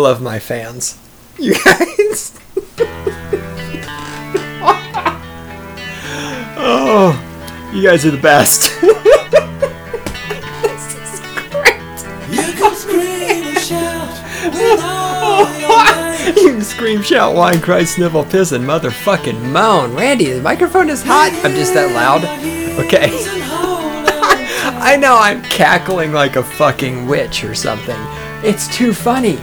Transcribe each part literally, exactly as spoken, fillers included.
love my fans. You guys. Oh, you guys are the best. This is great. You can scream and shout with all your might. You can scream, shout, whine, cry, snivel, piss, and motherfucking moan. Randy, the microphone is hot. I'm just that loud. Okay. I know I'm cackling like a fucking witch or something. It's too funny.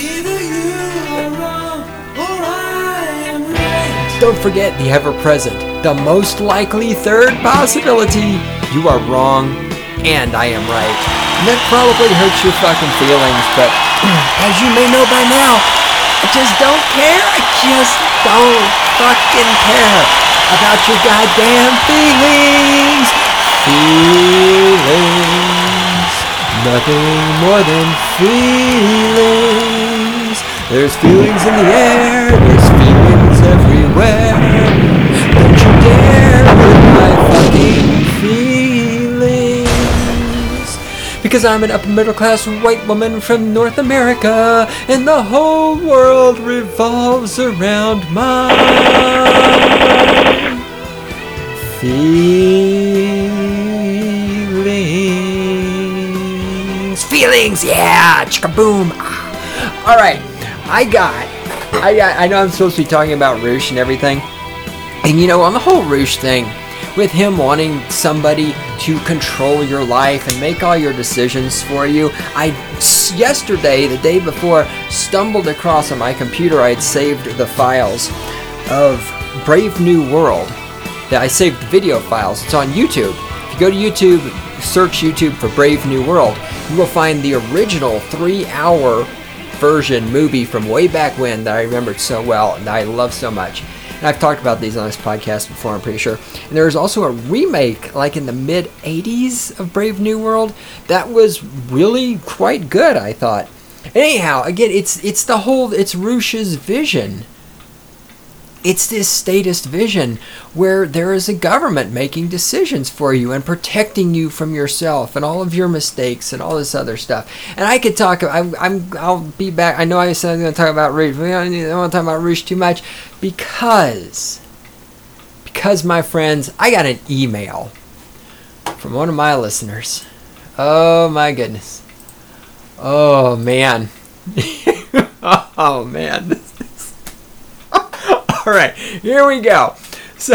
Don't forget the ever-present, the most likely third possibility. You are wrong, and I am right. And that probably hurts your fucking feelings, but as you may know by now, I just don't care. I just don't fucking care about your goddamn feelings. Feelings. Nothing more than feelings. There's feelings in the air. There's feelings everywhere. Don't you dare hurt my fucking feelings. Because I'm an upper middle class white woman from North America, and the whole world revolves around my feelings. Feelings, yeah, chicka-boom. All right, I got, I got, I know I'm supposed to be talking about Roosh and everything, and you know, on the whole Roosh thing, with him wanting somebody to control your life and make all your decisions for you, I yesterday, the day before, stumbled across on my computer. I had saved the files of Brave New World. I saved the video files. It's on YouTube. If you go to YouTube, search YouTube for Brave New World, you will find the original three-hour version movie from way back when that I remembered so well and I love so much. And I've talked about these on this podcast before, I'm pretty sure. And there was also a remake, like in the mid eighties of Brave New World, that was really quite good, I thought. Anyhow, again, it's it's the whole, it's Roosh's vision. It's this statist vision where there is a government making decisions for you and protecting you from yourself and all of your mistakes and all this other stuff. And I could talk. I'm. I'm I'll be back. I know I said I was going to talk about Roosh. I don't want to talk about Roosh too much because because my friends, I got an email from one of my listeners. Oh my goodness. Oh man. Oh man. All right, here we go. So,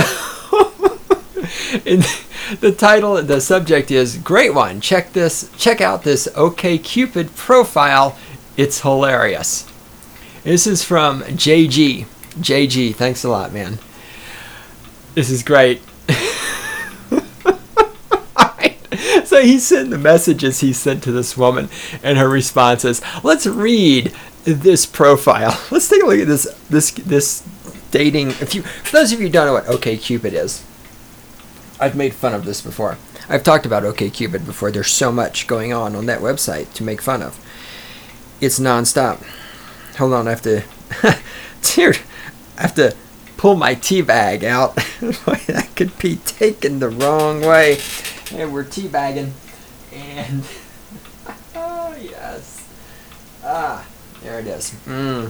in the title, the subject is great one. Check this. Check out this OkCupid profile. It's hilarious. This is from J G. J G, thanks a lot, man. This is great. So he sent the messages he sent to this woman, and her response is, "Let's read this profile. Let's take a look at this. This this." Dating, if you, for those of you who don't know what OkCupid is, I've made fun of this before. I've talked about OkCupid before. There's so much going on on that website to make fun of. It's nonstop. Hold on, I have to, dude, I have to pull my tea bag out. That could be taken the wrong way. And we're tea bagging, and oh yes, ah, there it is. Mmm.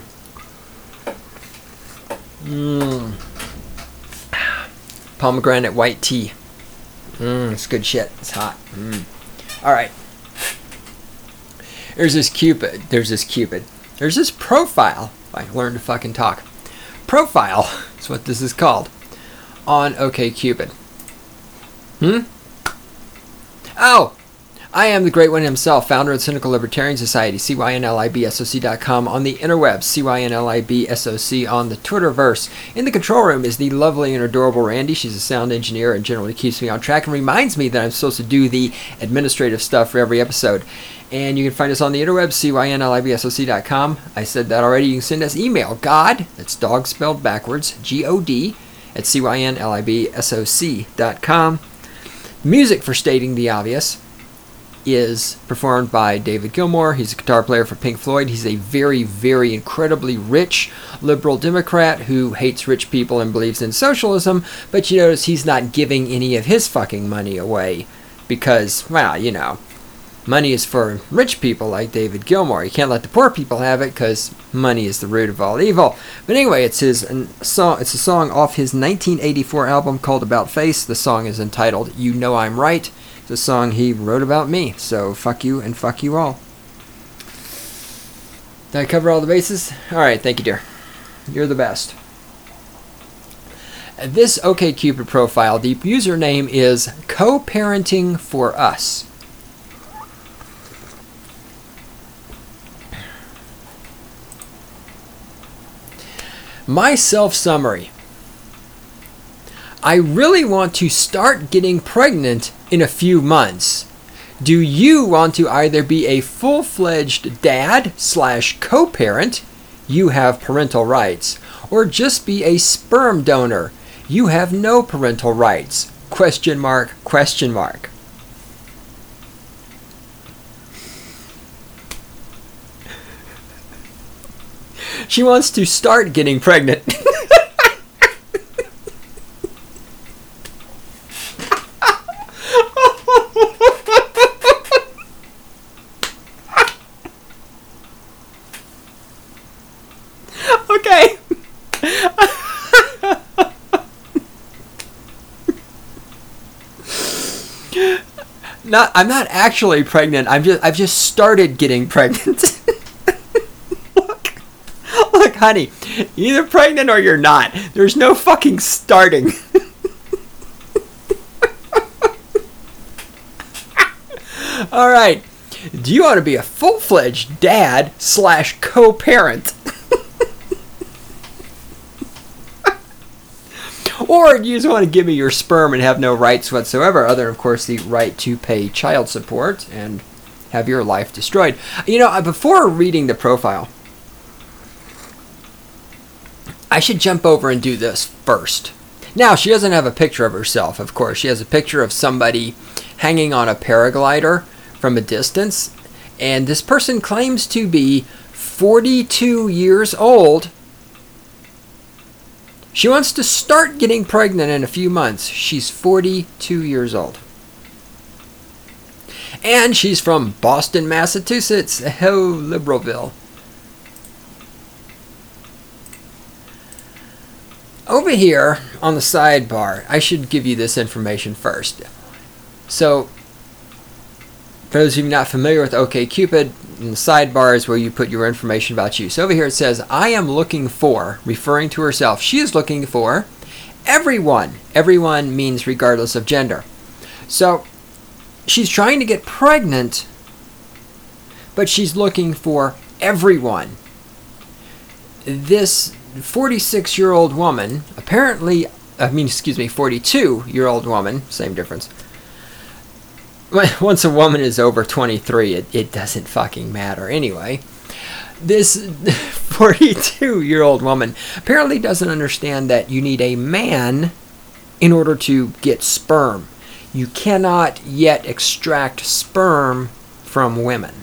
Mmm. Pomegranate white tea. Mmm, it's good shit. It's hot. Mmm. Alright. There's this Cupid. There's this Cupid. There's this profile. I learned to fucking talk. Profile is what this is called. On OkCupid. Hmm? Oh! I am the Great One himself, founder of the Cynical Libertarian Society, C Y N L I B S O C dot com on the interwebs, C Y N L I B S O C on the Twitterverse. In the control room is the lovely and adorable Randy. She's a sound engineer and generally keeps me on track and reminds me that I'm supposed to do the administrative stuff for every episode. And you can find us on the interwebs, C Y N L I B S O C dot com. I said that already. You can send us email, God, that's dog spelled backwards, G O D, at C Y N L I B S O C dot com. Music for Stating the Obvious is performed by David Gilmour. He's a guitar player for Pink Floyd. He's a very, very incredibly rich liberal Democrat who hates rich people and believes in socialism, but you notice he's not giving any of his fucking money away because, well, you know, Money is for rich people like David Gilmour. You can't let the poor people have it because money is the root of all evil. But anyway, it's his song. It's a song off his nineteen eighty-four album called About Face. The song is entitled You Know I'm Right. It's a song he wrote about me. So fuck you and fuck you all. Did I cover all the bases? All right, thank you, dear. You're the best. This OkCupid profile, the username is Co-Parenting for Us. My self-summary. I really want to start getting pregnant in a few months. Do you want to either be a full-fledged dad slash co-parent, you have parental rights, or just be a sperm donor, you have no parental rights? Question mark, question mark. She wants to start getting pregnant. Okay. Not, I'm not actually pregnant. I'm just, I've just started getting pregnant. Look, honey, you're either pregnant or you're not. There's no fucking starting. All right. Do you want to be a full-fledged dad slash co-parent? Or do you just want to give me your sperm and have no rights whatsoever, other than, of course, the right to pay child support and have your life destroyed? You know, before reading the profile, I should jump over and do this first. Now, she doesn't have a picture of herself, of course. She has a picture of somebody hanging on a paraglider from a distance. And this person claims to be forty-two years old. She wants to start getting pregnant in a few months. She's forty-two years old. And she's from Boston, Massachusetts. Oh, Liberalville. Over here on the sidebar, I should give you this information first. So, for those of you not familiar with OkCupid, in the sidebar is where you put your information about you. So over here it says, I am looking for, referring to herself, she is looking for everyone. Everyone means regardless of gender. So, she's trying to get pregnant, but she's looking for everyone. This forty-six-year-old woman, apparently, I mean, excuse me, forty-two-year-old woman, same difference. Once a woman is over twenty-three, it, it doesn't fucking matter anyway. This forty-two-year-old woman apparently doesn't understand that you need a man in order to get sperm. You cannot yet extract sperm from women.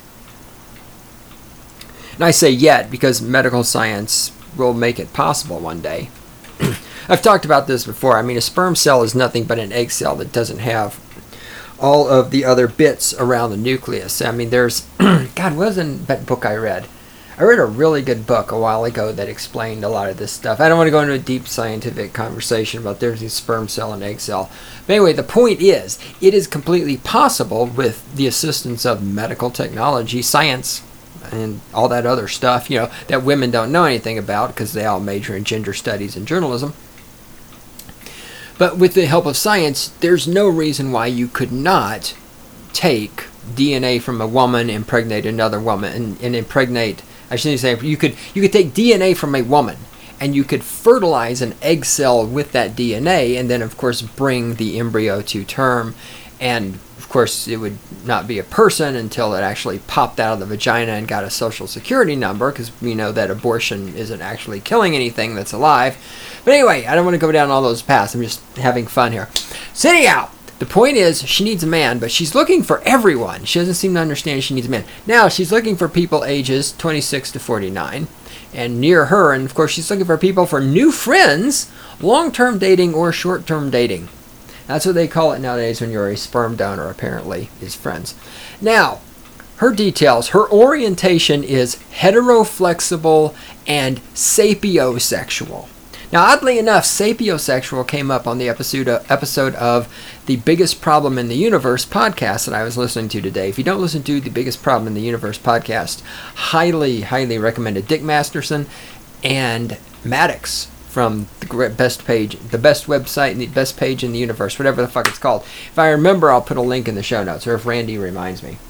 And I say yet because medical science will make it possible one day. I've talked about this before. I mean, a sperm cell is nothing but an egg cell that doesn't have all of the other bits around the nucleus. I mean, there's... God, what was in that book I read? I read a really good book a while ago that explained a lot of this stuff. I don't want to go into a deep scientific conversation about there's a sperm cell and egg cell. But anyway, the point is, it is completely possible with the assistance of medical technology, science, and all that other stuff, you know, that women don't know anything about because they all major in gender studies and journalism. But with the help of science, there's no reason why you could not take D N A from a woman, impregnate another woman, and, and impregnate, I shouldn't say, you could, you could take D N A from a woman, and you could fertilize an egg cell with that D N A, and then, of course, bring the embryo to term. And, of course, it would not be a person until it actually popped out of the vagina and got a social security number, because we know that abortion isn't actually killing anything that's alive. But anyway, I don't want to go down all those paths. I'm just having fun here. So anyhow, the point is, she needs a man, but she's looking for everyone. She doesn't seem to understand she needs a man. Now, she's looking for people ages twenty-six to forty-nine, and near her, and of course, she's looking for people for new friends, long-term dating, or short-term dating. That's what they call it nowadays when you're a sperm donor, apparently, is friends. Now, her details, her orientation is heteroflexible and sapiosexual. Now, oddly enough, sapiosexual came up on the episode of, episode of the Biggest Problem in the Universe podcast that I was listening to today. If you don't listen to the Biggest Problem in the Universe podcast, highly, highly recommended. Dick Masterson and Maddox from the best page, the best website, and the best page in the universe, whatever the fuck it's called. If I remember, I'll put a link in the show notes, or if Randy reminds me.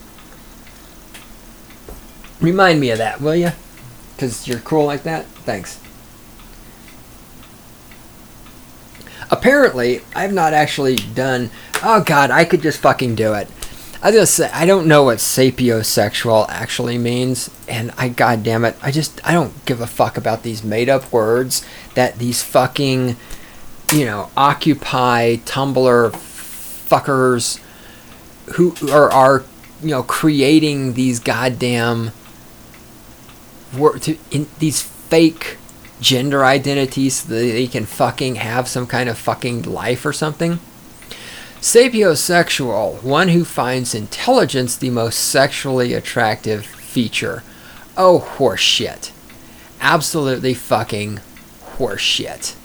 Remind me of that, will you? Because you're cool like that? Thanks. Apparently, I've not actually done... Oh, God, I could just fucking do it. I just say, I don't know what sapiosexual actually means, and I, God damn it, I just, I don't give a fuck about these made-up words that these fucking, you know, Occupy, Tumblr fuckers who are, are you know, creating these goddamn, to, in, these fake gender identities so that they can fucking have some kind of fucking life or something. Sapiosexual, one who finds intelligence the most sexually attractive feature. Oh, horseshit. Absolutely fucking horseshit.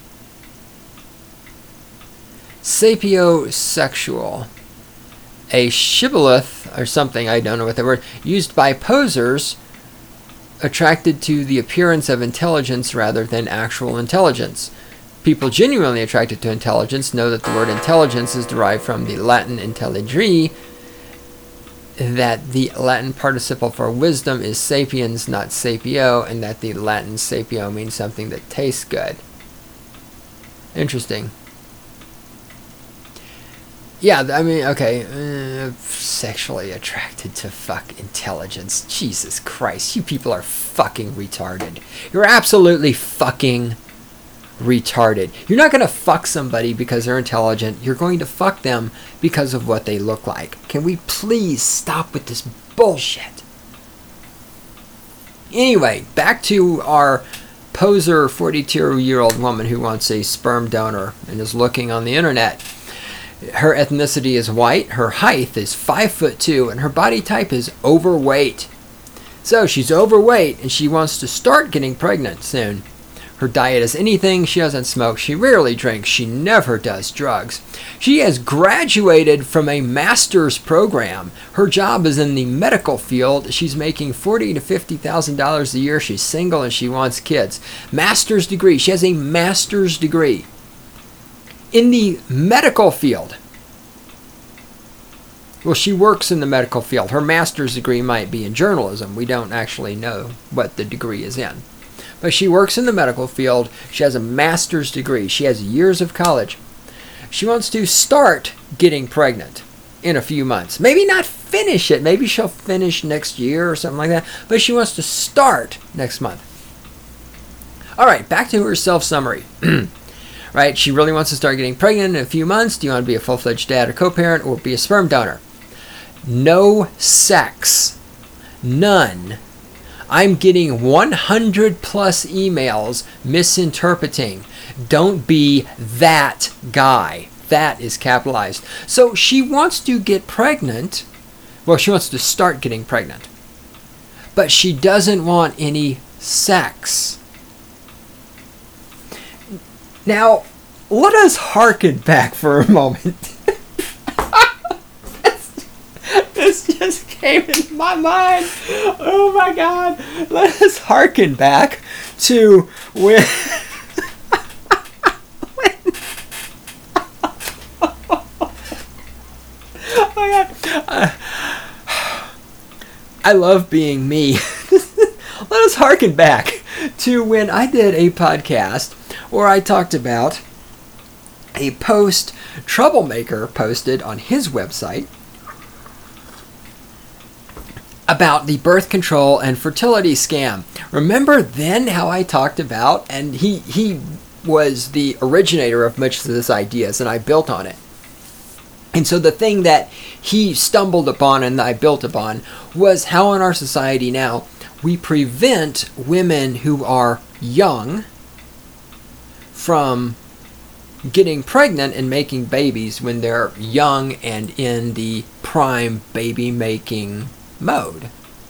Sapiosexual. A shibboleth, or something, I don't know what the word, used by posers attracted to the appearance of intelligence rather than actual intelligence. People genuinely attracted to intelligence know that the word intelligence is derived from the Latin intelligere, that the Latin participle for wisdom is sapiens, not sapio, and that the Latin sapio means something that tastes good. Interesting. Yeah, I mean, okay, uh, sexually attracted to fuck intelligence. Jesus Christ, you people are fucking retarded. You're absolutely fucking retarded. You're not going to fuck somebody because they're intelligent. You're going to fuck them because of what they look like. Can we please stop with this bullshit? Anyway, back to our poser forty-two-year-old woman who wants a sperm donor and is looking on the internet. Her ethnicity is white, her height is five foot two, and her body type is overweight. So she's overweight and she wants to start getting pregnant soon. Her diet is anything. She doesn't smoke. She rarely drinks. She never does drugs. She has graduated from a master's program. Her job is in the medical field. She's making forty thousand to fifty thousand dollars a year. She's single and she wants kids. Master's degree. She has a master's degree in the medical field. Well, she works in the medical field. Her master's degree might be in journalism. We don't actually know what the degree is in. But she works in the medical field. She has a master's degree. She has years of college. She wants to start getting pregnant in a few months. Maybe not finish it. Maybe she'll finish next year or something like that. But she wants to start next month. All right, back to her self-summary. Right, she really wants to start getting pregnant in a few months. Do you want to be a full-fledged dad or co-parent or be a sperm donor? No sex. None. I'm getting one hundred plus emails misinterpreting. Don't be that guy. That is capitalized. So she wants to get pregnant. Well, she wants to start getting pregnant. But she doesn't want any sex. Now, let us hearken back for a moment. This just came into my mind. Oh my God. Let us hearken back to when... when oh my God. Uh, I love being me. Let us hearken back to when I did a podcast where I talked about a post Troublemaker posted on his website about the birth control and fertility scam. Remember then how I talked about, and he he was the originator of much of this ideas, and I built on it. And so the thing that he stumbled upon and I built upon was how in our society now we prevent women who are young from getting pregnant and making babies when they're young and in the prime baby making mode.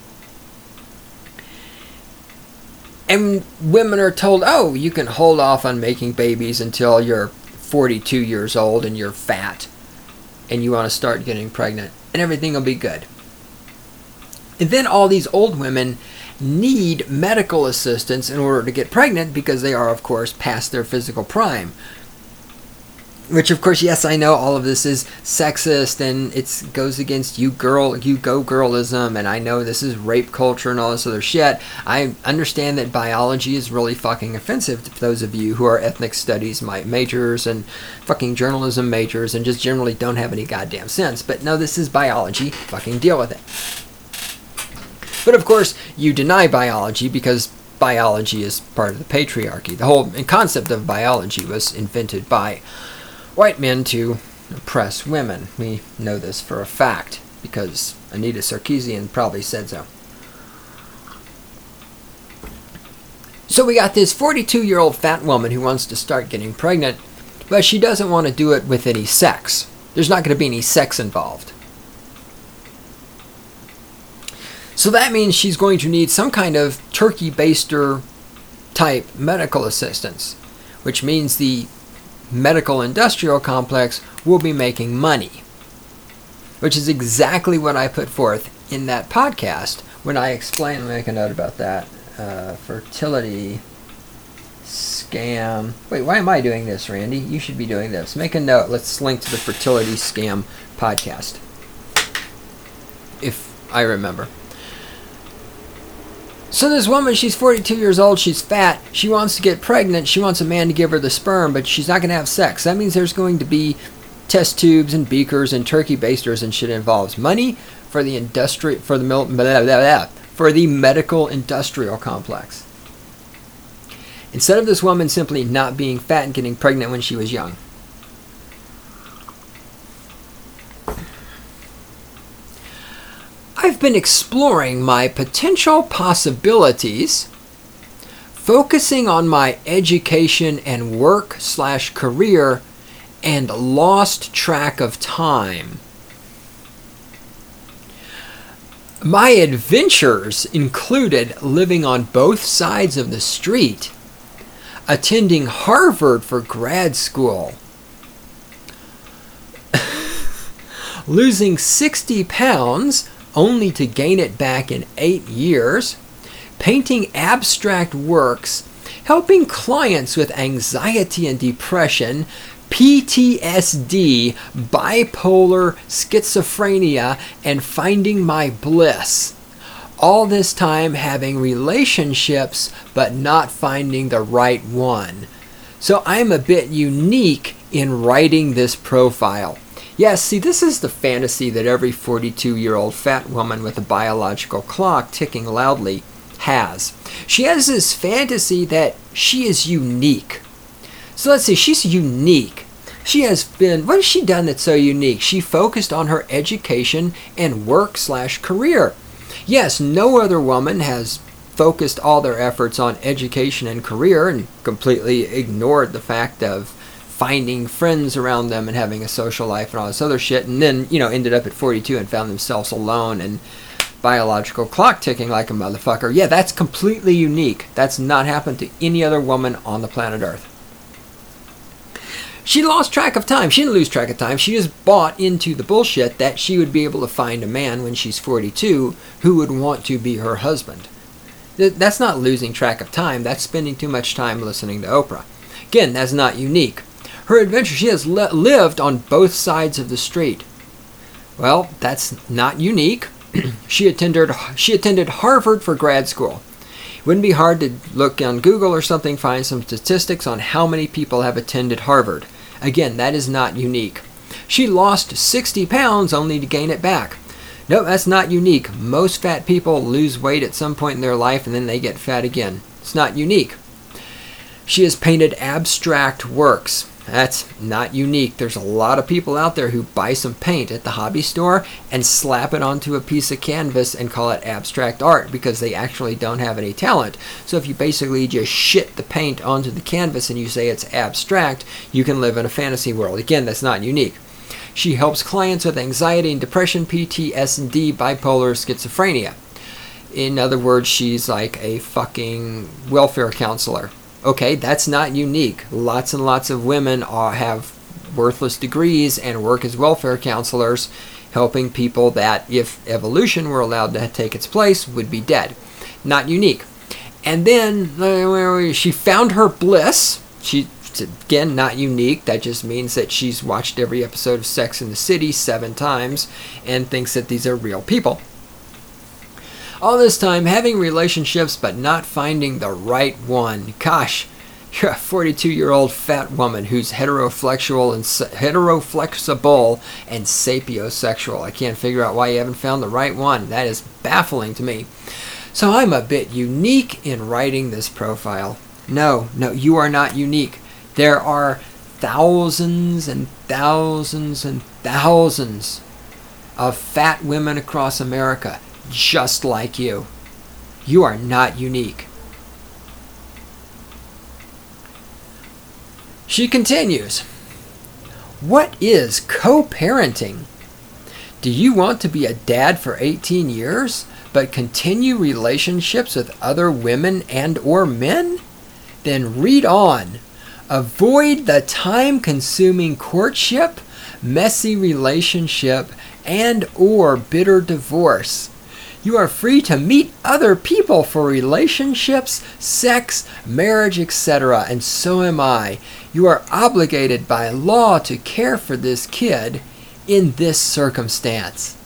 And women are told, oh, you can hold off on making babies until you're forty-two years old and you're fat and you want to start getting pregnant and everything will be good. And then all these old women need medical assistance in order to get pregnant because they are, of course, past their physical prime. Which, of course, yes, I know all of this is sexist and it goes against you girl, you go girlism, and I know this is rape culture and all this other shit. I understand that biology is really fucking offensive to those of you who are ethnic studies majors and fucking journalism majors and just generally don't have any goddamn sense. But no, this is biology. Fucking deal with it. But, of course, you deny biology because biology is part of the patriarchy. The whole concept of biology was invented by white men to oppress women. We know this for a fact because Anita Sarkeesian probably said so. So we got this forty-two-year-old fat woman who wants to start getting pregnant, but she doesn't want to do it with any sex. There's not going to be any sex involved. So that means she's going to need some kind of turkey baster type medical assistance, which means the medical industrial complex will be making money, which is exactly what I put forth in that podcast when I explained, let me make a note about that, uh, fertility scam. Wait, why am I doing this, Randy? You should be doing this. Make a note. Let's link to the fertility scam podcast, if I remember. So this woman, she's forty-two years old, she's fat, she wants to get pregnant, she wants a man to give her the sperm, but she's not going to have sex. That means there's going to be test tubes and beakers and turkey basters and shit involves. Money for the industri- for the mil- blah, blah, blah, for the medical industrial complex. Instead of this woman simply not being fat and getting pregnant when she was young. I've been exploring my potential possibilities, focusing on my education and work slash career, and lost track of time. My adventures included living on both sides of the street, attending Harvard for grad school, losing sixty pounds only to gain it back in eight years, painting abstract works, helping clients with anxiety and depression, P T S D, bipolar, schizophrenia, and finding my bliss. All this time having relationships, but not finding the right one. So I'm a bit unique in writing this profile. Yes, see, this is the fantasy that every forty-two-year-old fat woman with a biological clock ticking loudly has. She has this fantasy that she is unique. So let's see, she's unique. She has been, what has she done that's so unique? She focused on her education and work slash career. Yes, no other woman has focused all their efforts on education and career and completely ignored the fact of finding friends around them and having a social life and all this other shit, and then, you know, ended up at forty-two and found themselves alone and biological clock ticking like a motherfucker. Yeah, that's completely unique. That's not happened to any other woman on the planet Earth. She lost track of time. She didn't lose track of time. She just bought into the bullshit that she would be able to find a man when she's forty-two who would want to be her husband. That's not losing track of time. That's spending too much time listening to Oprah. Again, that's not unique. Her adventure, she has li- lived on both sides of the street. Well, that's not unique. she attended she attended Harvard for grad school. It wouldn't be hard to look on Google or something, find some statistics on how many people have attended Harvard. Again, that is not unique. She lost sixty pounds only to gain it back. No, that's not unique. Most fat people lose weight at some point in their life and then they get fat again. It's not unique. She has painted abstract works. That's not unique. There's a lot of people out there who buy some paint at the hobby store and slap it onto a piece of canvas and call it abstract art because they actually don't have any talent. So if you basically just shit the paint onto the canvas and you say it's abstract, you can live in a fantasy world. Again, that's not unique. She helps clients with anxiety and depression, P T S D, bipolar, schizophrenia. In other words, she's like a fucking welfare counselor. Okay, that's not unique. Lots and lots of women are, have worthless degrees and work as welfare counselors, helping people that, if evolution were allowed to take its place, would be dead. Not unique. And then uh, she found her bliss. She, again, not unique. That just means that she's watched every episode of Sex and the City seven times and thinks that these are real people. All this time having relationships but not finding the right one. Gosh, you're a forty-two-year-old fat woman who's heteroflexible and heteroflexible and sapiosexual. I can't figure out why you haven't found the right one. That is baffling to me. So I'm a bit unique in writing this profile. No, no, you are not unique. There are thousands and thousands and thousands of fat women across America just like you. You are not unique. She continues, what is co-parenting? Do you want to be a dad for eighteen years, but continue relationships with other women and or men? Then read on. Avoid the time-consuming courtship, messy relationship, and or bitter divorce. You are free to meet other people for relationships, sex, marriage, et cetera, and so am I. You are obligated by law to care for this kid in this circumstance.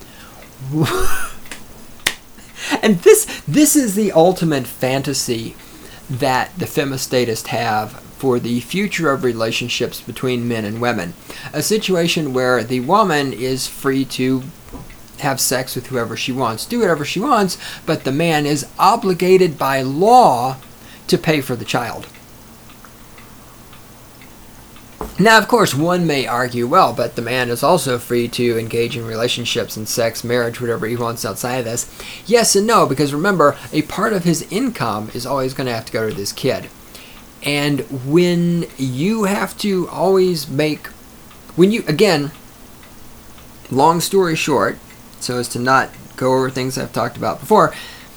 And this this is the ultimate fantasy that the femistatists have for the future of relationships between men and women. A situation where the woman is free to have sex with whoever she wants, do whatever she wants, but the man is obligated by law to pay for the child. Now, of course, one may argue, well, but the man is also free to engage in relationships and sex, marriage, whatever he wants outside of this. Yes and no, because remember, a part of his income is always going to have to go to this kid. And when you have to always make, when you, again, long story short, so as to not go over things I've talked about before,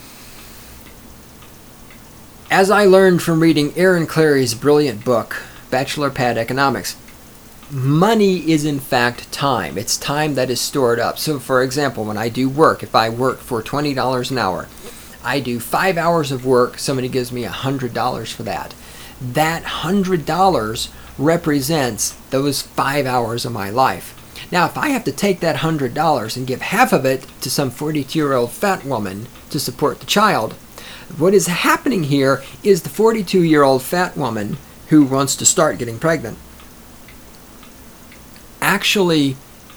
as I learned from reading Aaron Clarey's brilliant book, Bachelor Pad Economics, money is in fact time. It's time that is stored up. So for example, when I do work, if I work for twenty dollars an hour, I do five hours of work, somebody gives me one hundred dollars for that. That one hundred dollars represents those five hours of my life. Now, if I have to take that one hundred dollars and give half of it to some forty-two-year-old fat woman to support the child, what is happening here is the forty-two-year-old fat woman who wants to start getting pregnant actually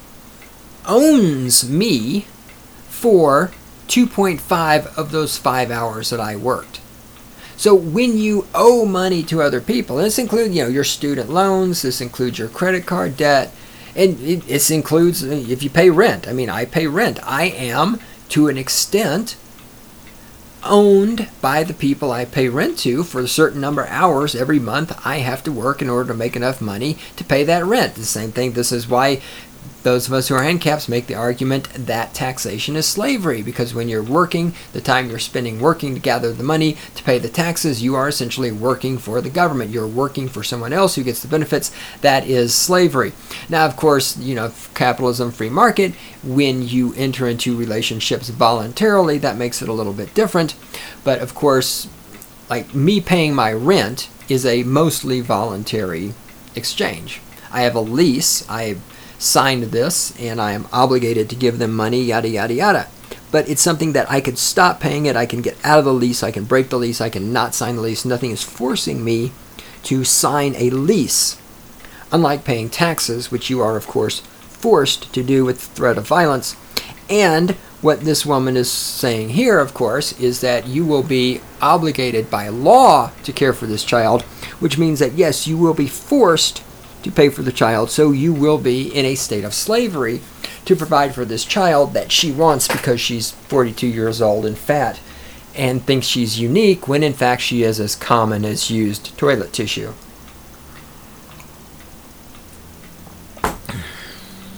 owns me for two point five of those five hours that I worked. So when you owe money to other people, and this includes, you know, your student loans, this includes your credit card debt, and it, this includes if you pay rent. I mean, I pay rent. I am, to an extent, owned by the people I pay rent to for a certain number of hours every month. I have to work in order to make enough money to pay that rent. The same thing, this is why those of us who are handicaps make the argument that taxation is slavery, because when you're working, the time you're spending working to gather the money to pay the taxes, you are essentially working for the government. You're working for someone else who gets the benefits. That is slavery. Now, of course, you know, capitalism, free market, when you enter into relationships voluntarily, that makes it a little bit different. But of course, like me paying my rent is a mostly voluntary exchange. I have a lease. I signed this and I am obligated to give them money, yada yada yada. But it's something that I could stop paying it, I can get out of the lease, I can break the lease, I can not sign the lease. Nothing is forcing me to sign a lease. Unlike paying taxes, which you are of course forced to do with threat of violence. And what this woman is saying here, of course, is that you will be obligated by law to care for this child, which means that yes, you will be forced to pay for the child, so you will be in a state of slavery to provide for this child that she wants because she's forty-two years old and fat and thinks she's unique when in fact she is as common as used toilet tissue.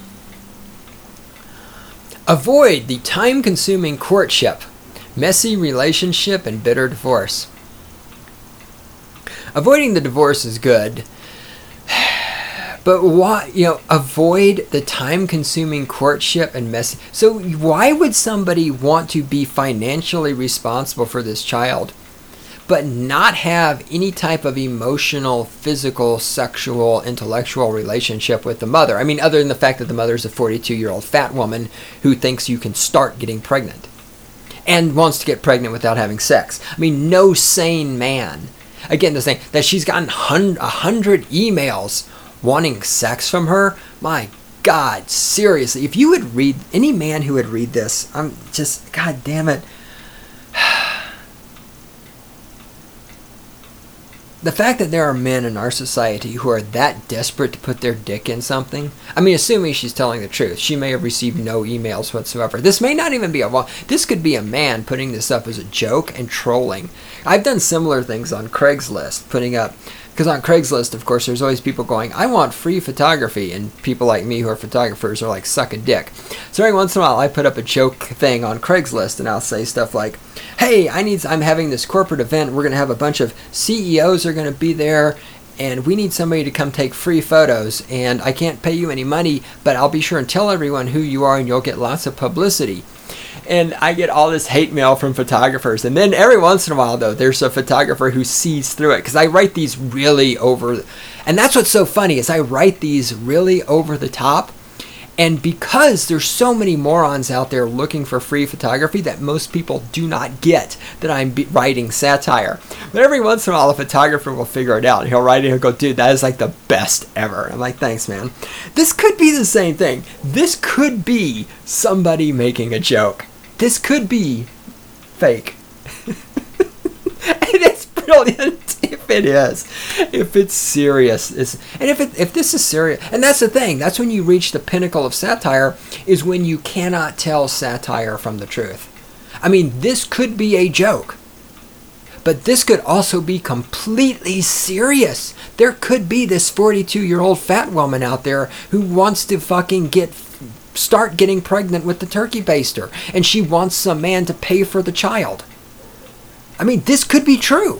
Avoid the time-consuming courtship, messy relationship, and bitter divorce. Avoiding the divorce is good, but why, you know, avoid the time-consuming courtship and messy. So why would somebody want to be financially responsible for this child, but not have any type of emotional, physical, sexual, intellectual relationship with the mother? I mean, other than the fact that the mother is a forty-two-year-old fat woman who thinks you can start getting pregnant and wants to get pregnant without having sex. I mean, no sane man. Again, the thing that she's gotten a hundred emails wanting sex from her. My God, seriously, if you would read, any man who would read this, I'm just, God damn it. The fact that there are men in our society who are that desperate to put their dick in something, I mean, assuming she's telling the truth, she may have received no emails whatsoever. This may not even be a, this could be a man putting this up as a joke and trolling. I've done similar things on Craigslist, putting up, because on Craigslist, of course, there's always people going, I want free photography, and people like me who are photographers are like, suck a dick. So every once in a while, I put up a joke thing on Craigslist, and I'll say stuff like, hey, I need, I'm having this corporate event, we're going to have a bunch of C E Os are going to be there, and we need somebody to come take free photos, and I can't pay you any money, but I'll be sure and tell everyone who you are, and you'll get lots of publicity. And I get all this hate mail from photographers. And then every once in a while, though, there's a photographer who sees through it. Because I write these really over... And that's what's so funny, is I write these really over the top. And because there's so many morons out there looking for free photography that most people do not get that I'm be- writing satire. But every once in a while, a photographer will figure it out. And he'll write it and he'll go, dude, that is like the best ever. I'm like, thanks, man. This could be the same thing. This could be somebody making a joke. This could be fake. And it's brilliant if it is. If it's serious. It's, and if it, if this is serious. And that's the thing. That's when you reach the pinnacle of satire, is when you cannot tell satire from the truth. I mean, this could be a joke. But this could also be completely serious. There could be this forty-two-year-old fat woman out there who wants to fucking get... start getting pregnant with the turkey baster, and she wants some man to pay for the child. I mean, this could be true.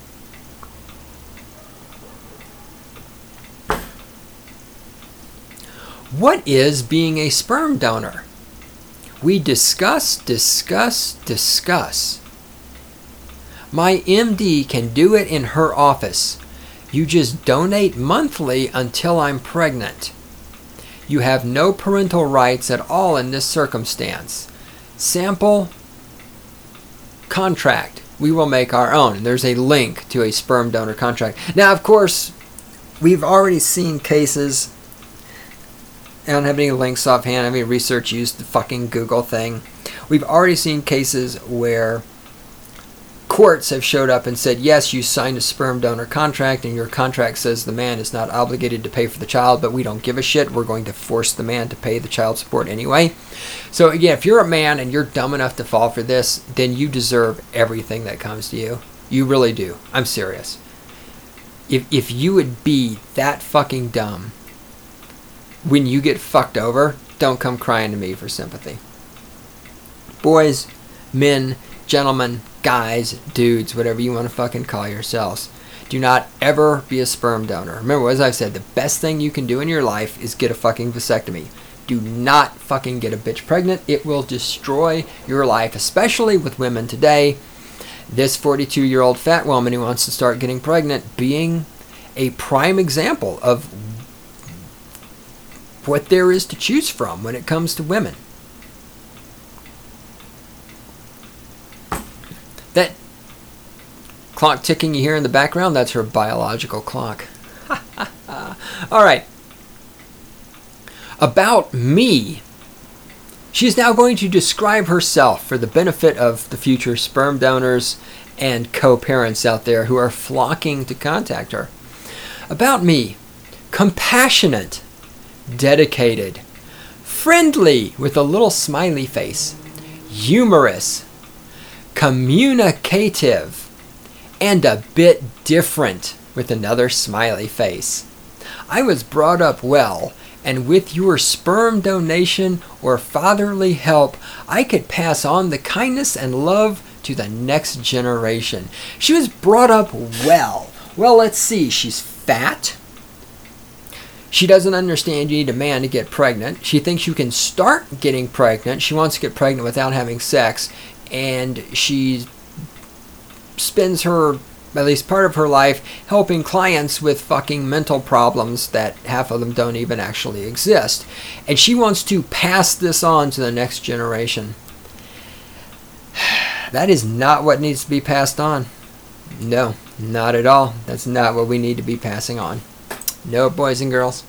What is being a sperm donor? We discuss, discuss, discuss. My M D can do it in her office. You just donate monthly until I'm pregnant. You have no parental rights at all in this circumstance. Sample contract. We will make our own. And there's a link to a sperm donor contract. Now, of course, we've already seen cases. I don't have any links offhand. I mean, research used the fucking Google thing. We've already seen cases where courts have showed up and said, yes, you signed a sperm donor contract and your contract says the man is not obligated to pay for the child, but we don't give a shit. We're going to force the man to pay the child support anyway. So again, if you're a man and you're dumb enough to fall for this, then you deserve everything that comes to you. You really do. I'm serious. If if you would be that fucking dumb when you get fucked over, don't come crying to me for sympathy. Boys, men, gentlemen, guys, dudes, whatever you want to fucking call yourselves, do not ever be a sperm donor. Remember, as I've said, the best thing you can do in your life is get a fucking vasectomy. Do not fucking get a bitch pregnant. It will destroy your life, especially with women today. This forty-two-year-old fat woman who wants to start getting pregnant being a prime example of what there is to choose from when it comes to women. That clock ticking you hear in the background, that's her biological clock. All right. About me. She's now going to describe herself for the benefit of the future sperm donors and co-parents out there who are flocking to contact her. About me. Compassionate. Dedicated. Friendly with a little smiley face. Humorous. Communicative, and a bit different with another smiley face. I was brought up well And with your sperm donation or fatherly help, I could pass on the kindness and love to the next generation. She was brought up well. Well, let's see. She's fat. She doesn't understand you need a man to get pregnant. She thinks you can start getting pregnant. She wants to get pregnant without having sex. And she spends her, at least part of her life, helping clients with fucking mental problems that half of them don't even actually exist. And she wants to pass this on to the next generation. That is not what needs to be passed on. No, not at all. That's not what we need to be passing on. No, boys and girls.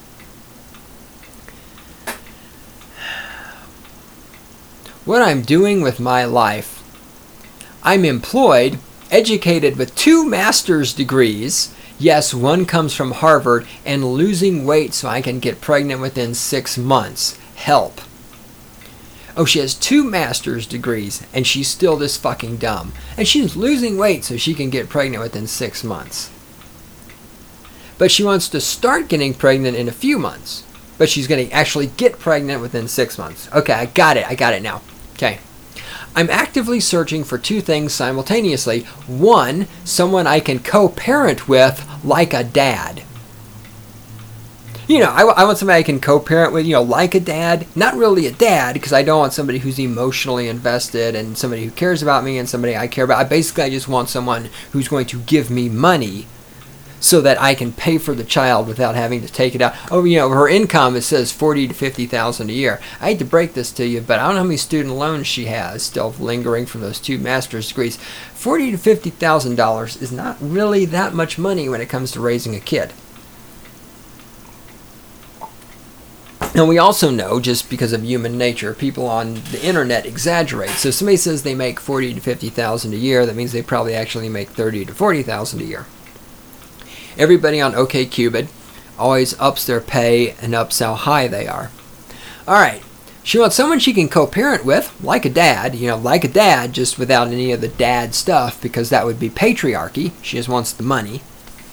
What I'm doing with my life, I'm employed, educated with two master's degrees. Yes, one comes from Harvard, and losing weight so I can get pregnant within six months. Help. Oh, she has two master's degrees, and she's still this fucking dumb. And she's losing weight so she can get pregnant within six months. But she wants to start getting pregnant in a few months. But she's going to actually get pregnant within six months. Okay, I got it. I got it now. Okay. I'm actively searching for two things simultaneously. One, someone I can co-parent with like a dad. You know, I, I want somebody I can co-parent with, you know, like a dad. Not really a dad, because I don't want somebody who's emotionally invested and somebody who cares about me and somebody I care about. I basically I just want someone who's going to give me money so that I can pay for the child without having to take it out. Oh, you know, her income, it says forty to fifty thousand a year. I hate to break this to you, but I don't know how many student loans she has still lingering from those two master's degrees. Forty to fifty thousand dollars is not really that much money when it comes to raising a kid. And we also know, just because of human nature, people on the internet exaggerate. So if somebody says they make forty to fifty thousand a year, that means they probably actually make thirty to forty thousand a year. Everybody on OkCupid always ups their pay and ups how high they are. All right. She wants someone she can co-parent with, like a dad, you know, like a dad, just without any of the dad stuff, because that would be patriarchy. She just wants the money.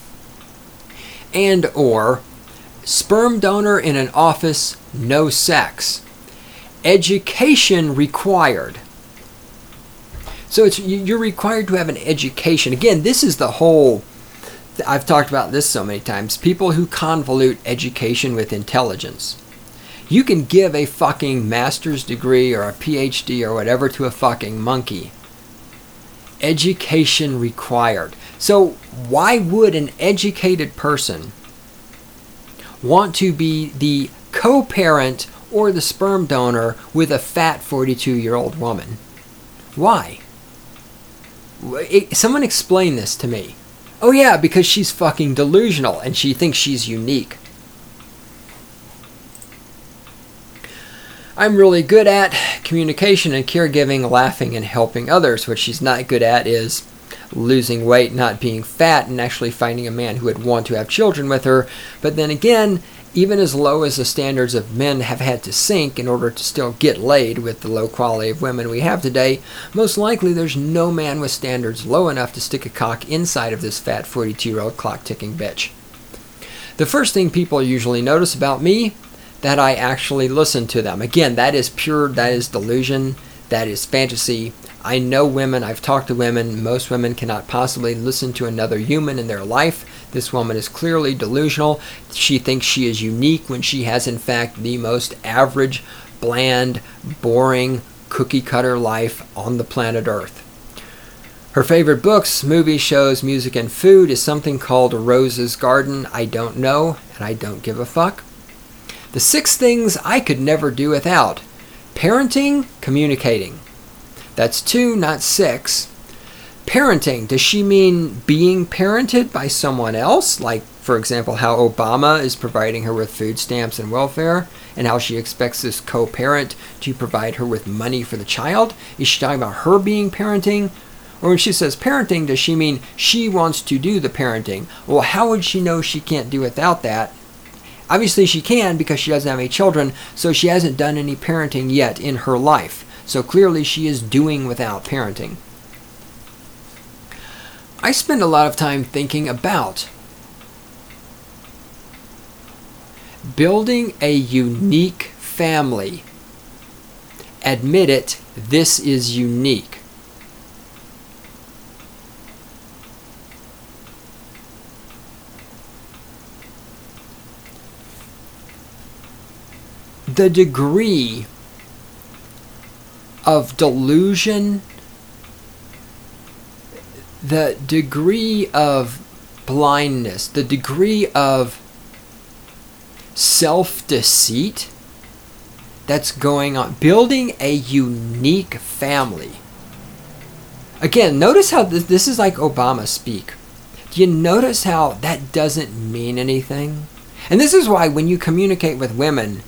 And or sperm donor in an office, no sex. Education required. So it's you're required to have an education. Again, this is the whole... I've talked about this so many times. People who convolute education with intelligence. You can give a fucking master's degree or a P H D or whatever to a fucking monkey. Education required. So why would an educated person want to be the co-parent or the sperm donor with a fat forty-two-year-old woman? Why? Someone explain this to me. Oh yeah, because she's fucking delusional and she thinks she's unique. I'm really good at communication and caregiving, laughing and helping others. What she's not good at is losing weight, not being fat, and actually finding a man who would want to have children with her. But then again, even as low as the standards of men have had to sink in order to still get laid with the low quality of women we have today, most likely there's no man with standards low enough to stick a cock inside of this fat forty-two-year-old clock-ticking bitch. The first thing people usually notice about me, that I actually listen to them. Again, that is pure, that is delusion, that is fantasy. I know women, I've talked to women, most women cannot possibly listen to another human in their life. This woman is clearly delusional. She thinks she is unique when she has in fact the most average, bland, boring, cookie-cutter life on the planet Earth. Her favorite books, movies, shows, music, and food is something called Rose's Garden. I don't know, and I don't give a fuck. The six things I could never do without. Parenting, communicating. That's two, not six. Parenting, does she mean being parented by someone else? Like, for example, how Obama is providing her with food stamps and welfare, and how she expects this co-parent to provide her with money for the child? Is she talking about her being parenting? Or when she says parenting, does she mean she wants to do the parenting? Well, how would she know she can't do without that? Obviously she can because she doesn't have any children, so she hasn't done any parenting yet in her life. So clearly she is doing without parenting. I spend a lot of time thinking about Building a unique family. Admit it, this is unique. The degree of delusion, the degree of blindness, the degree of self-deceit that's going on. Building a unique family. Again, notice how this, this is like Obama speak. Do you notice how that doesn't mean anything? And this is why when you communicate with women,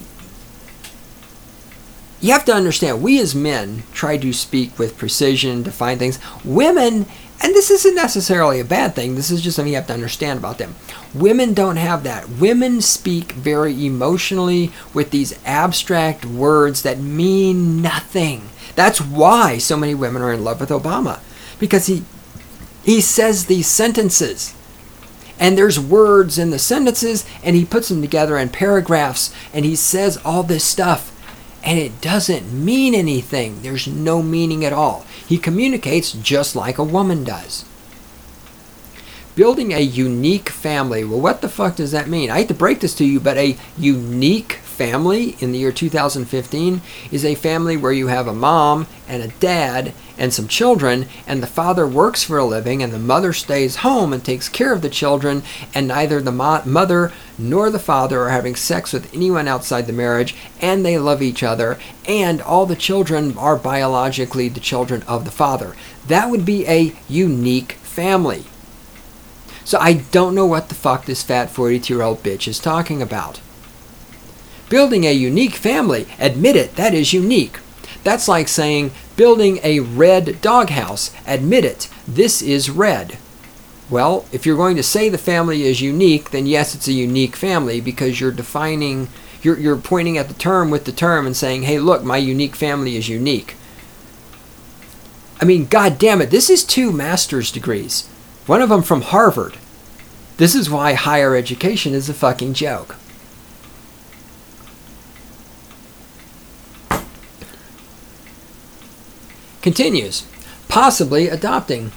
you have to understand, we as men try to speak with precision, define things. Women, and this isn't necessarily a bad thing, this is just something you have to understand about them. Women don't have that. Women speak very emotionally with these abstract words that mean nothing. That's why so many women are in love with Obama. Because he he says these sentences. And there's words in the sentences, and he puts them together in paragraphs, and he says all this stuff. And it doesn't mean anything. There's no meaning at all. He communicates just like a woman does. Building a unique family. Well, what the fuck does that mean? I hate to break this to you, but a unique family in the year two thousand fifteen is a family where you have a mom and a dad and some children, and the father works for a living, and the mother stays home and takes care of the children, and neither the mo- mother nor the father are having sex with anyone outside the marriage, and they love each other, and all the children are biologically the children of the father. That would be a unique family. So I don't know what the fuck this fat forty-two-year-old bitch is talking about. Building a unique family, admit it, that is unique. That's like saying, building a red doghouse, admit it, this is red. Well, if you're going to say the family is unique, then yes, it's a unique family, because you're defining, you're, you're pointing at the term with the term and saying, hey, look, my unique family is unique. I mean, god damn it, this is two master's degrees. One of them from Harvard. This is why higher education is a fucking joke. Continues. Possibly adopting.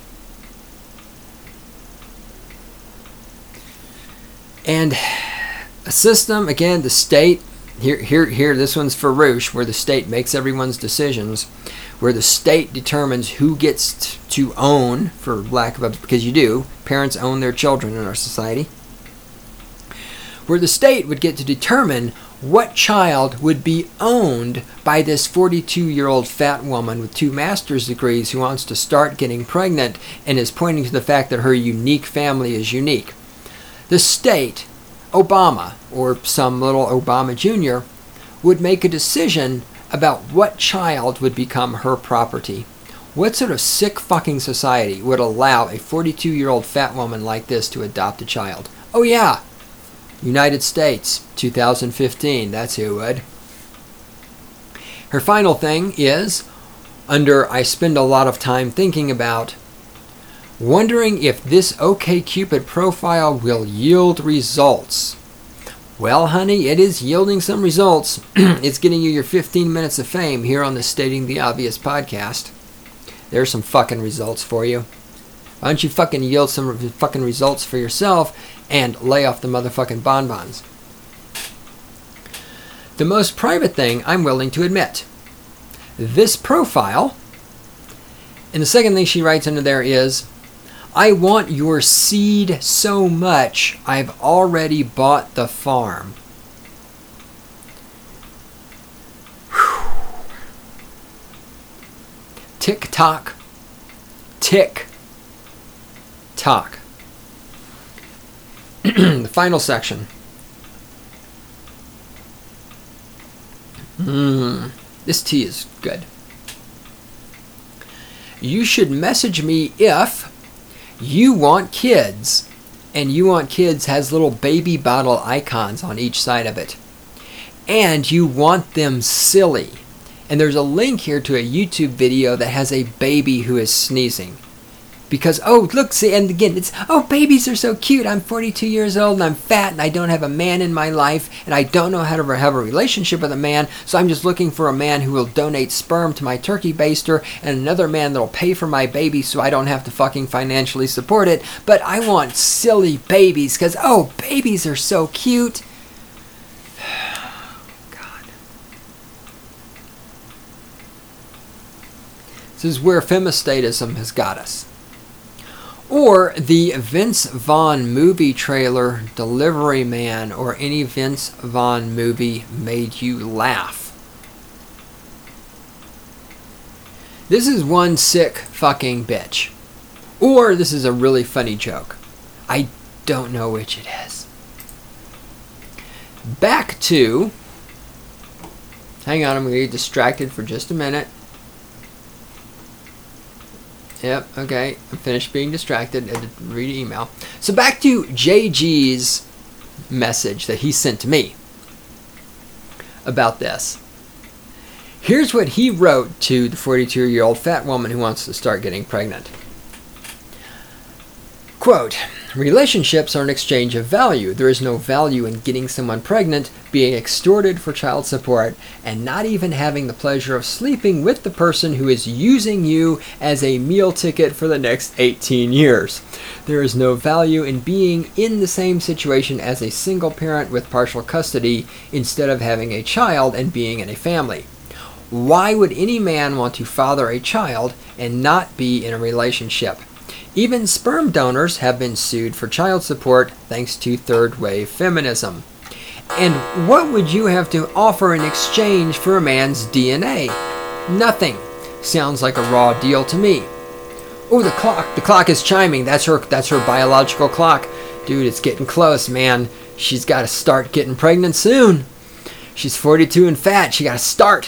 And a system, again, the state, here, here, here, this one's for Roosh, where the state makes everyone's decisions, where the state determines who gets t- to own, for lack of a, because you do, parents own their children in our society, where the state would get to determine what child would be owned by this forty-two-year-old fat woman with two master's degrees who wants to start getting pregnant and is pointing to the fact that her unique family is unique. The state, Obama, or some little Obama Junior, would make a decision about what child would become her property. What sort of sick fucking society would allow a forty-two-year-old fat woman like this to adopt a child? Oh yeah, United States, two thousand fifteen, that's who would. Her final thing is, under I spend a lot of time thinking about, wondering if this OkCupid profile will yield results. Well, honey, it is yielding some results. It's getting you your fifteen minutes of fame here on the Stating the Obvious podcast. There's some fucking results for you. Why don't you fucking yield some fucking results for yourself and lay off the motherfucking bonbons? The most private thing I'm willing to admit. This profile, and the second thing she writes under there is, I want your seed so much, I've already bought the farm. Whew. Tick tock. Tick tock. The final section. Mm, this tea is good. You should message me if you want kids, and you want kids has little baby bottle icons on each side of it, and you want them silly. And there's a link here to a YouTube video that has a baby who is sneezing, because, oh, look, see, and again, it's, oh, babies are so cute. I'm forty-two years old and I'm fat and I don't have a man in my life and I don't know how to have a relationship with a man, so I'm just looking for a man who will donate sperm to my turkey baster and another man that'll pay for my baby so I don't have to fucking financially support it. But I want silly babies because, oh, babies are so cute. This is where femistatism has got us. Or the Vince Vaughn movie trailer, Delivery Man, or any Vince Vaughn movie made you laugh. This is one sick fucking bitch. Or this is a really funny joke. I don't know which it is. Back to... Hang on, I'm going to get distracted for just a minute. Yep, okay. I'm finished being distracted and read email. So back to J G's message that he sent to me about this. Here's what he wrote to the forty-two-year-old fat woman who wants to start getting pregnant. Quote, relationships are an exchange of value. There is no value in getting someone pregnant, being extorted for child support, and not even having the pleasure of sleeping with the person who is using you as a meal ticket for the next eighteen years. There is no value in being in the same situation as a single parent with partial custody instead of having a child and being in a family. Why would any man want to father a child and not be in a relationship? Even sperm donors have been sued for child support thanks to third wave feminism. And what would you have to offer in exchange for a man's D N A? Nothing. Sounds like a raw deal to me. Oh, the clock. The clock is chiming. That's her that's her biological clock. Dude, it's getting close, man. She's got to start getting pregnant soon. She's forty-two and fat. She got to start.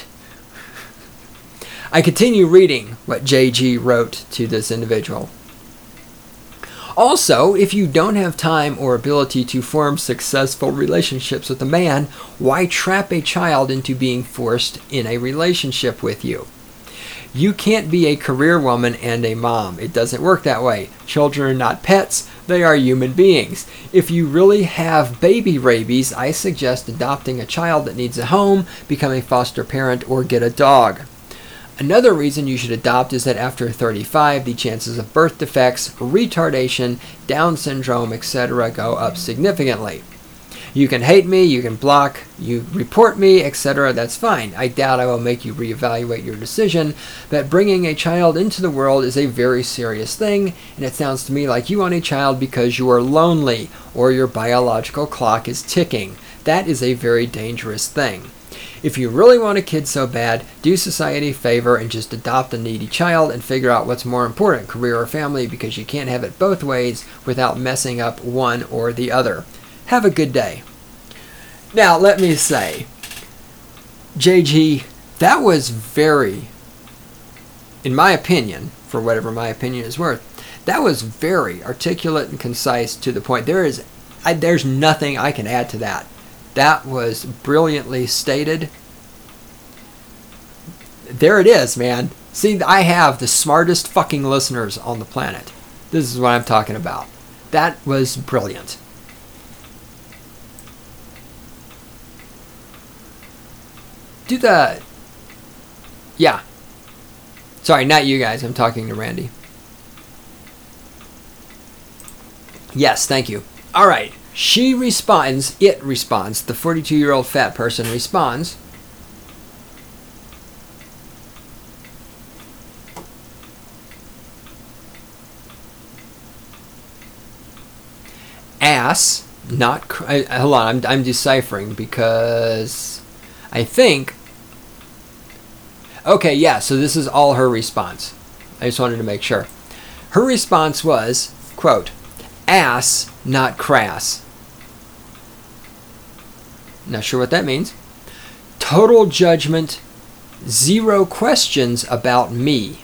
I continue reading what J G wrote to this individual. Also, if you don't have time or ability to form successful relationships with a man, why trap a child into being forced in a relationship with you? You can't be a career woman and a mom. It doesn't work that way. Children are not pets. They are human beings. If you really have baby rabies, I suggest adopting a child that needs a home, become a foster parent, or get a dog. Another reason you should adopt is that after thirty-five, the chances of birth defects, retardation, Down syndrome, et cetera go up significantly. You can hate me, you can block, you report me, et cetera. That's fine. I doubt I will make you reevaluate your decision, but bringing a child into the world is a very serious thing, and it sounds to me like you want a child because you are lonely or your biological clock is ticking. That is a very dangerous thing. If you really want a kid so bad, do society a favor and just adopt a needy child and figure out what's more important, career or family, because you can't have it both ways without messing up one or the other. Have a good day. Now, let me say, J G, that was very, in my opinion, for whatever my opinion is worth, that was very articulate and concise to the point. There is, I, there's nothing I can add to that. That was brilliantly stated. There it is, man. See, I have the smartest fucking listeners on the planet. This is what I'm talking about. That was brilliant. Do the... Yeah. Sorry, not you guys. I'm talking to Randy. Yes, thank you. All right. She responds, it responds, the forty-two-year-old fat person responds, ass, not, cr- I, hold on, I'm, I'm deciphering because I think, okay, yeah, so this is all her response. I just wanted to make sure. Her response was, quote, ass, not crass. Not sure what that means. Total judgment, zero questions about me.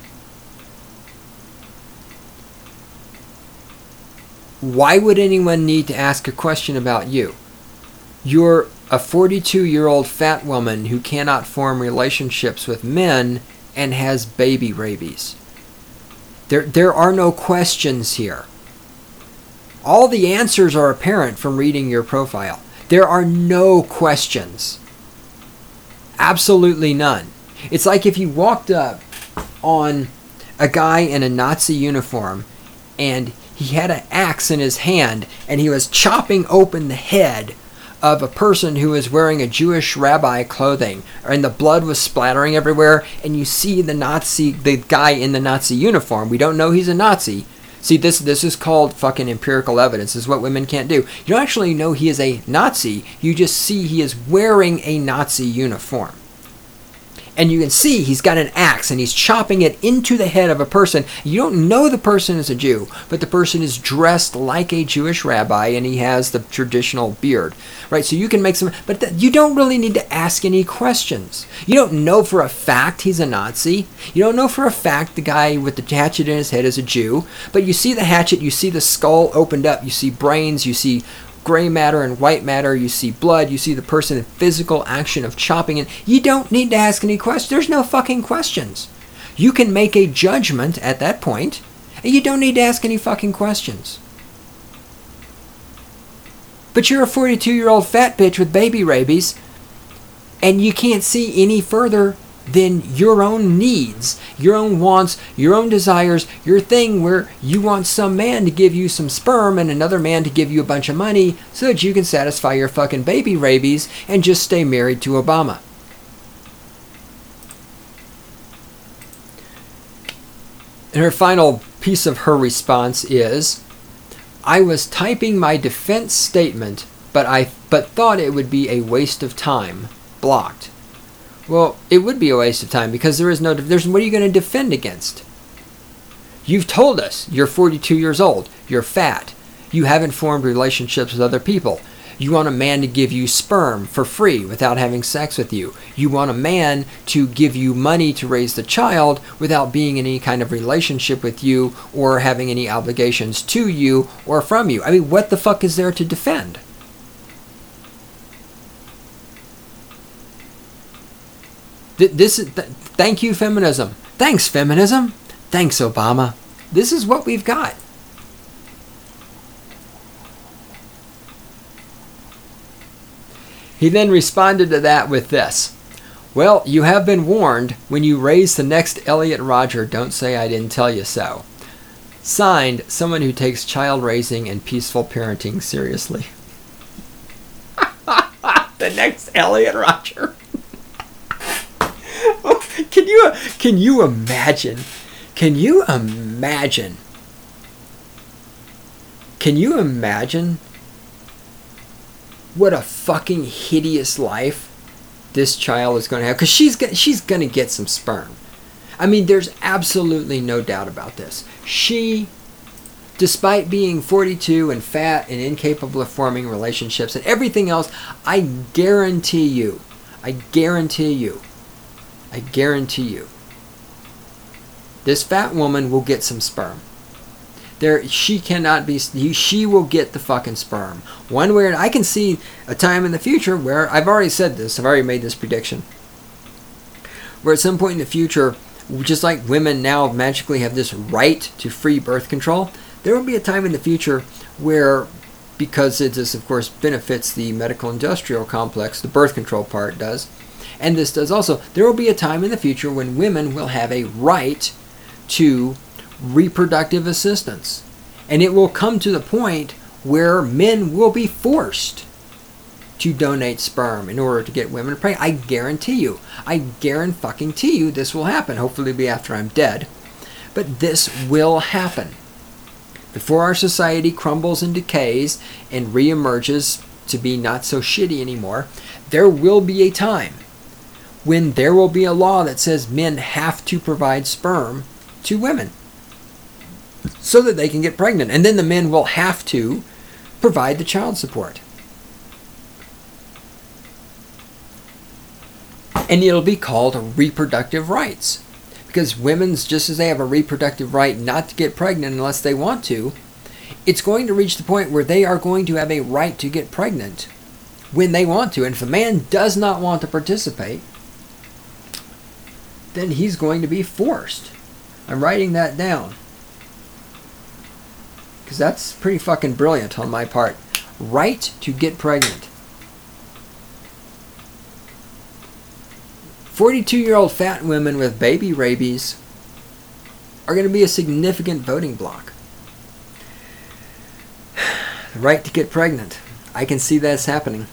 Why would anyone need to ask a question about you? You're a forty-two-year-old fat woman who cannot form relationships with men and has baby rabies. There, there are no questions here. All the answers are apparent from reading your profile. There are no questions. Absolutely none. It's like if you walked up on a guy in a Nazi uniform and he had an axe in his hand and he was chopping open the head of a person who was wearing a Jewish rabbi clothing, and the blood was splattering everywhere, and you see the Nazi, the guy in the Nazi uniform. We don't know he's a Nazi. See, this this is called fucking empirical evidence. This is what women can't do. You don't actually know he is a Nazi. You just see he is wearing a Nazi uniform. And you can see he's got an axe and he's chopping it into the head of a person. You don't know the person is a Jew, but the person is dressed like a Jewish rabbi and he has the traditional beard, right? So you can make some, but th- you don't really need to ask any questions. You don't know for a fact he's a Nazi. You don't know for a fact the guy with the hatchet in his head is a Jew, but you see the hatchet, you see the skull opened up, you see brains, you see gray matter and white matter, you see blood, you see the person in physical action of chopping it. You don't need to ask any questions. There's no fucking questions. You can make a judgment at that point, and you don't need to ask any fucking questions. But you're a forty-two-year-old fat bitch with baby rabies, and you can't see any further than your own needs, your own wants, your own desires, your thing where you want some man to give you some sperm and another man to give you a bunch of money so that you can satisfy your fucking baby rabies and just stay married to Obama. And her final piece of her response is, I was typing my defense statement, but I but thought it would be a waste of time. Blocked. Well, it would be a waste of time because there is no, there's, what are you going to defend against? You've told us you're forty-two years old, you're fat, you haven't formed relationships with other people, you want a man to give you sperm for free without having sex with you, you want a man to give you money to raise the child without being in any kind of relationship with you or having any obligations to you or from you. I mean, what the fuck is there to defend? This is th- thank you, feminism. Thanks, feminism. Thanks, Obama. This is what we've got. He then responded to that with this. Well, you have been warned. When you raise the next Elliot Rodger, don't say I didn't tell you so. Signed, someone who takes child raising and peaceful parenting seriously. The next Elliot Rodger. Can you can you imagine? Can you imagine? Can you imagine what a fucking hideous life this child is going to have? Because she's go- she's going to get some sperm. I mean, there's absolutely no doubt about this. She, despite being forty-two and fat and incapable of forming relationships and everything else, I guarantee you, I guarantee you, I guarantee you, this fat woman will get some sperm. There, she cannot be. She will get the fucking sperm. One way or I can see a time in the future where I've already said this. I've already made this prediction. Where at some point in the future, just like women now magically have this right to free birth control, there will be a time in the future where, because it this of course benefits the medical industrial complex, the birth control part does. And this does also, there will be a time in the future when women will have a right to reproductive assistance. And it will come to the point where men will be forced to donate sperm in order to get women pregnant. I guarantee you. I guarantee you this will happen. Hopefully it'll be after I'm dead. But this will happen. Before our society crumbles and decays and reemerges to be not so shitty anymore, there will be a time when there will be a law that says men have to provide sperm to women so that they can get pregnant. And then the men will have to provide the child support. And it'll be called reproductive rights. Because women's, just as they have a reproductive right not to get pregnant unless they want to, it's going to reach the point where they are going to have a right to get pregnant when they want to. And if a man does not want to participate, then he's going to be forced. I'm writing that down. because that's pretty fucking brilliant on my part. Right to get pregnant. forty-two-year-old fat women with baby rabies are going to be a significant voting bloc. The right to get pregnant. I can see that's happening.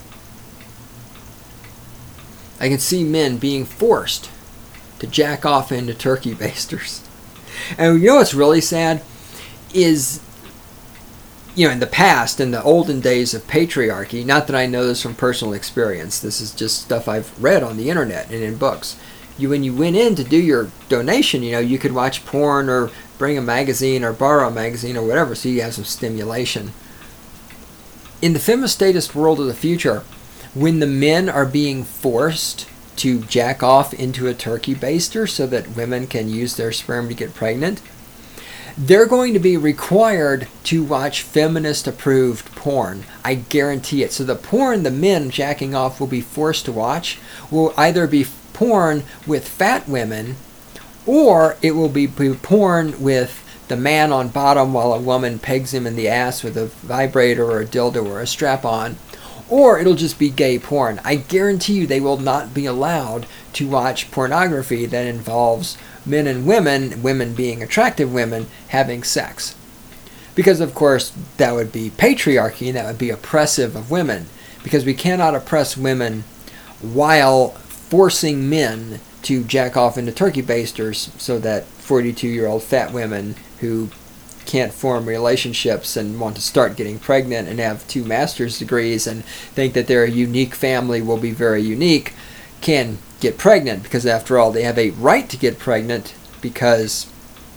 I can see men being forced to jack off into turkey basters. And you know what's really sad? Is, you know, in the past, in the olden days of patriarchy, not that I know this from personal experience, this is just stuff I've read on the internet and in books. You, when you went in to do your donation, you know, you could watch porn or bring a magazine or borrow a magazine or whatever, so you have some stimulation. In the femistatist world of the future, when the men are being forced to jack off into a turkey baster so that women can use their sperm to get pregnant, they're going to be required to watch feminist-approved porn. I guarantee it. So the porn the men jacking off will be forced to watch will either be porn with fat women, or it will be porn with the man on bottom while a woman pegs him in the ass with a vibrator or a dildo or a strap-on, or it'll just be gay porn. I guarantee you they will not be allowed to watch pornography that involves men and women, women being attractive women, having sex. Because, of course, that would be patriarchy, and that would be oppressive of women. Because we cannot oppress women while forcing men to jack off into turkey basters so that forty-two-year-old fat women who can't form relationships and want to start getting pregnant and have two master's degrees and think that their unique family will be very unique can get pregnant, because after all they have a right to get pregnant, because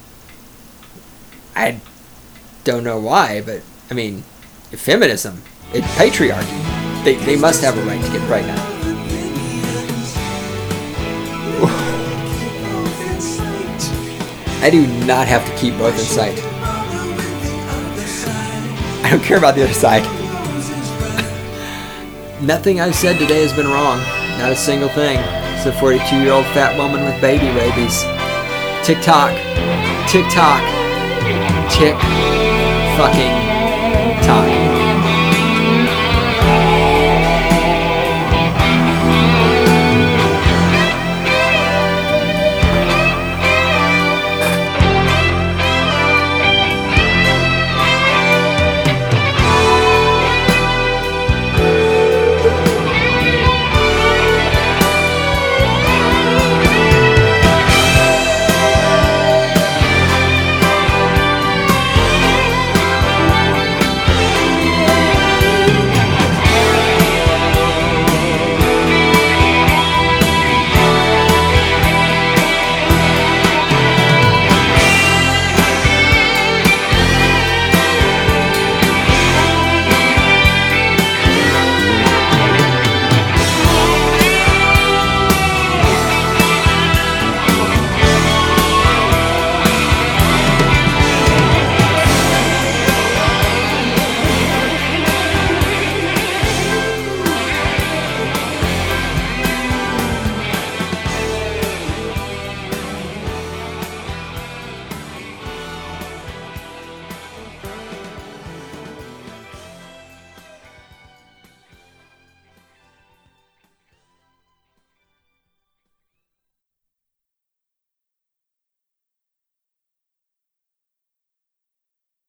I don't know why, but I mean, feminism, it, patriarchy, they, they must have a right to get pregnant. I do not have to keep both in sight. I don't care about the other side. Nothing I've said today has been wrong. Not a single thing. It's a forty-two-year-old fat woman with baby rabies. Tick tock. Tick tock. Tick fucking tock.